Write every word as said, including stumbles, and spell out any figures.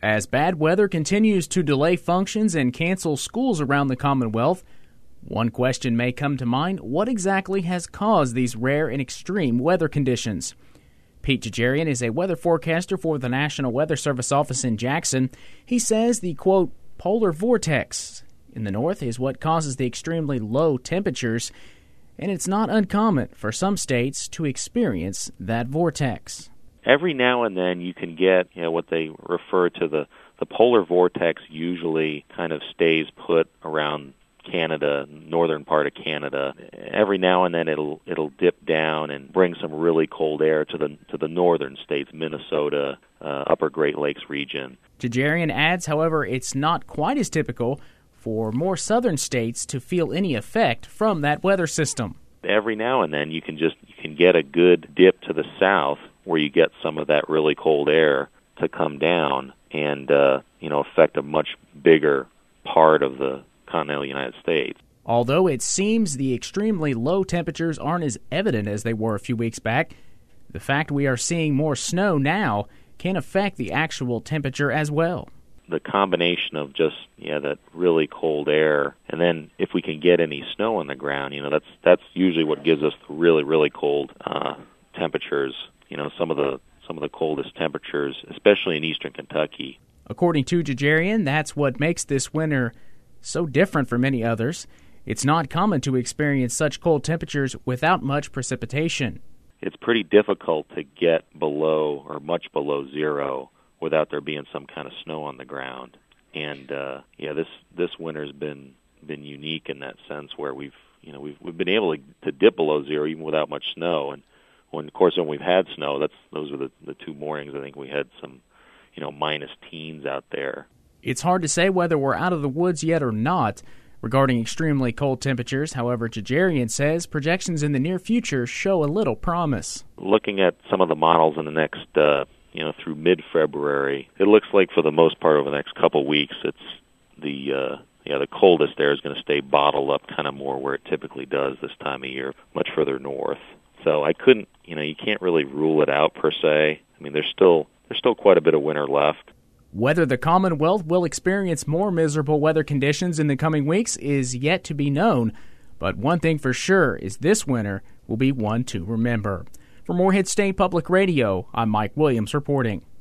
As bad weather continues to delay functions and cancel schools around the Commonwealth, one question may come to mind: what exactly has caused these rare and extreme weather conditions? Pete Jajarian is a weather forecaster for the National Weather Service office in Jackson. He says the, quote, polar vortex in the north is what causes the extremely low temperatures, and it's not uncommon for some states to experience that vortex. Every now and then you can get, you know, what they refer to the, the polar vortex usually kind of stays put around Canada, northern part of Canada. Every now and then it'll it'll dip down and bring some really cold air to the to the northern states, Minnesota, uh, upper Great Lakes region. Jajarian adds, however, it's not quite as typical for more southern states to feel any effect from that weather system. Every now and then you can just you can get a good dip to the south where you get some of that really cold air to come down and uh, you know affect a much bigger part of the continental United States. Although it seems the extremely low temperatures aren't as evident as they were a few weeks back, the fact we are seeing more snow now can affect the actual temperature as well. The combination of just yeah that really cold air, and then if we can get any snow on the ground, you know that's that's usually what gives us the really really cold uh, temperatures. You know some of the some of the coldest temperatures, especially in eastern Kentucky. According to Jajarian, that's what makes this winter so different from many others. It's not common to experience such cold temperatures without much precipitation. It's pretty difficult to get below or much below zero without there being some kind of snow on the ground. And uh, yeah, this this winter's been been unique in that sense, where we've you know we've we've been able to, to dip below zero even without much snow. And when of course when we've had snow, that's those are the the two mornings I think we had some you know minus teens out there. It's hard to say whether we're out of the woods yet or not regarding extremely cold temperatures. However, Jajarian says projections in the near future show a little promise. Looking at some of the models in the next, uh, you know, through mid-February, it looks like for the most part over the next couple of weeks, it's the uh, yeah the coldest air is going to stay bottled up kind of more where it typically does this time of year, much further north. So I couldn't, you know, you can't really rule it out per se. I mean, there's still there's still quite a bit of winter left. Whether the Commonwealth will experience more miserable weather conditions in the coming weeks is yet to be known, but one thing for sure is this winter will be one to remember. For Morehead State Public Radio, I'm Mike Williams reporting.